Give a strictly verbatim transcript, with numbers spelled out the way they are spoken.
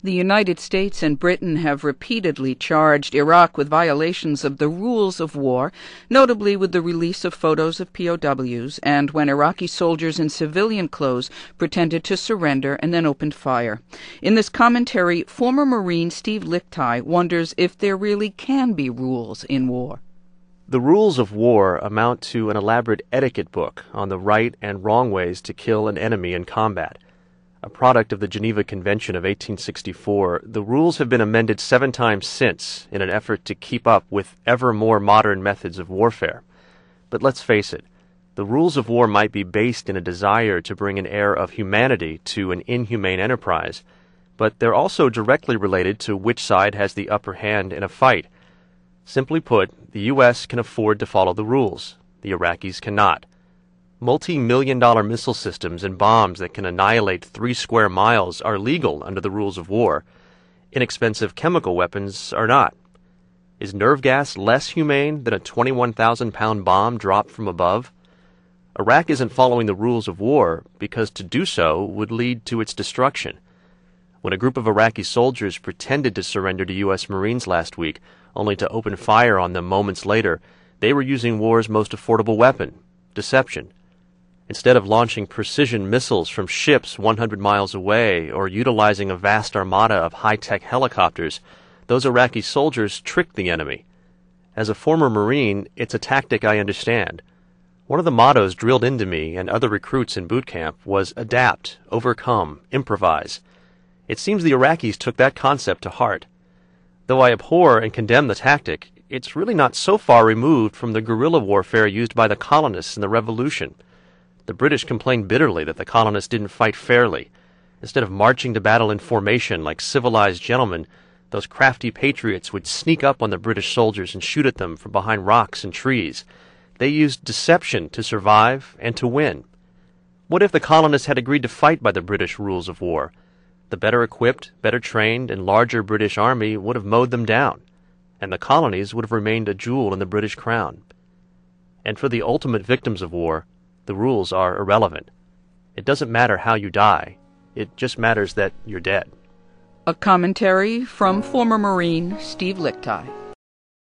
The United States and Britain have repeatedly charged Iraq with violations of the rules of war, notably with the release of photos of P O Ws and when Iraqi soldiers in civilian clothes pretended to surrender and then opened fire. In this commentary, former Marine Steve Lickteig wonders if there really can be rules in war. The rules of war amount to an elaborate etiquette book on the right and wrong ways to kill an enemy in combat. A product of the Geneva Convention of eighteen sixty-four, the rules have been amended seven times since in an effort to keep up with ever more modern methods of warfare. But let's face it, the rules of war might be based in a desire to bring an air of humanity to an inhumane enterprise, but they're also directly related to which side has the upper hand in a fight. Simply put, the U S can afford to follow the rules. The Iraqis cannot. Multi-million dollar missile systems and bombs that can annihilate three square miles are legal under the rules of war. Inexpensive chemical weapons are not. Is nerve gas less humane than a twenty-one thousand pound bomb dropped from above? Iraq isn't following the rules of war because to do so would lead to its destruction. When a group of Iraqi soldiers pretended to surrender to U S Marines last week, only to open fire on them moments later, they were using war's most affordable weapon, deception. Instead of launching precision missiles from ships one hundred miles away or utilizing a vast armada of high-tech helicopters, those Iraqi soldiers tricked the enemy. As a former Marine, it's a tactic I understand. One of the mottos drilled into me and other recruits in boot camp was adapt, overcome, improvise. It seems the Iraqis took that concept to heart. Though I abhor and condemn the tactic, it's really not so far removed from the guerrilla warfare used by the colonists in the Revolution. The British complained bitterly that the colonists didn't fight fairly. Instead of marching to battle in formation like civilized gentlemen, those crafty patriots would sneak up on the British soldiers and shoot at them from behind rocks and trees. They used deception to survive and to win. What if the colonists had agreed to fight by the British rules of war? The better equipped, better trained, and larger British army would have mowed them down, and the colonies would have remained a jewel in the British crown. And for the ultimate victims of war, the rules are irrelevant. It doesn't matter how you die. It just matters that you're dead. A commentary from former Marine Steve Lickteig.